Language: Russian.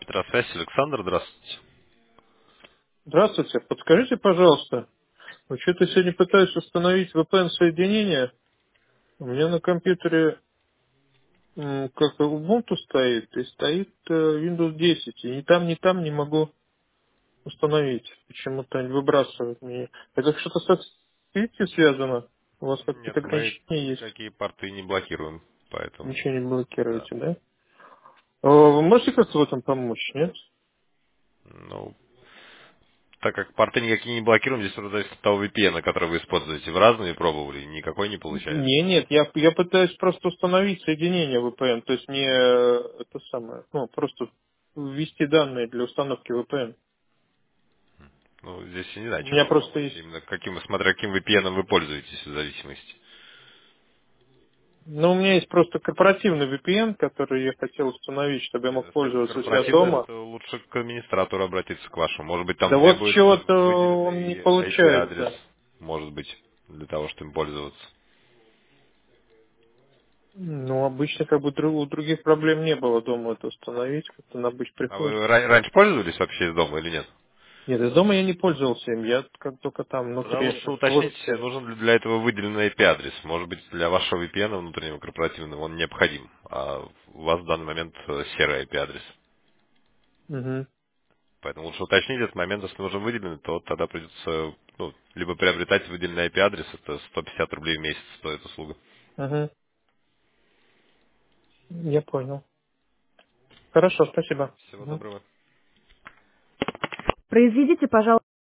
Петросвязь, Александр, здравствуйте. Здравствуйте. Подскажите, пожалуйста, вот что-то сегодня пытаюсь установить VPN-соединение. У меня на компьютере как Ubuntu стоит, и стоит Windows 10. И ни там не могу установить. Почему-то они выбрасывают мне. Это что-то со сетью связано? У вас Нет, какие-то мы ограничения есть? никакие порты не блокируем, поэтому, Ничего не да. блокируете, да? Вы можете как-то в этом помочь, нет? Ну, так как порты никакие не блокируем, здесь уже зависит от того VPN, который вы используете. Вы разные пробовали, никакой не получается. Нет, я пытаюсь просто установить соединение VPN, то есть не это самое, ну, просто ввести данные для установки VPN. Ну, здесь я не знаю, У чем меня вам просто помочь. есть, Именно каким, смотря каким VPN вы пользуетесь в зависимости. ну, у меня есть просто корпоративный VPN, который я хотел установить, чтобы я Нет, мог если это пользоваться у себя корпоративное, дома. то лучше к администратору обратиться к вашему. Может быть, там Да вот требуется чего-то он не выделенный IP-адрес, получается. может быть, для того, чтобы им пользоваться. Ну, обычно как бы у других проблем не было дома это установить, как-то на обычно А приходит. вы раньше пользовались вообще из дома или нет? Нет, из дома я не пользовался им, я как только там Тогда внутри лучше в уточнить, офисе. нужен ли для этого выделенный IP-адрес. Может быть, для вашего VPN внутреннего корпоративного он необходим, а у вас в данный момент серый IP-адрес. Угу, Поэтому лучше уточнить этот момент, если нужен выделенный, то тогда придется либо приобретать выделенный IP-адрес, это 150 рублей в месяц стоит услуга. угу, я понял. Хорошо, спасибо. Всего Мгм. доброго. Произведите, пожалуйста.